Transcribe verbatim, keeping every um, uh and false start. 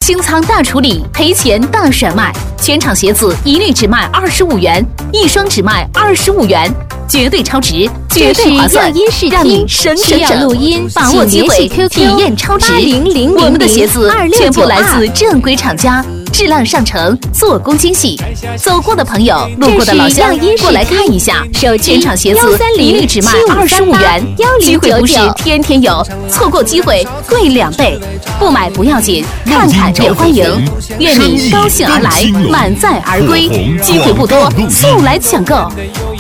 清仓大处理，赔钱大甩卖，全场鞋子一律只卖二十五元，一双只卖二十五元，绝对超值，绝对划算，让你省省省。 录音， 把握机会，体验超值。我们的鞋子全部来自正规厂家，质量上乘，做工精细。走过的朋友，路过的老乡，过来看一下。全场鞋子一律只卖二十五元，机会不是天天有，错过机会贵两倍。不买不要紧，看看也欢迎。愿你高兴而来，满载而归。机会不多，速来抢购。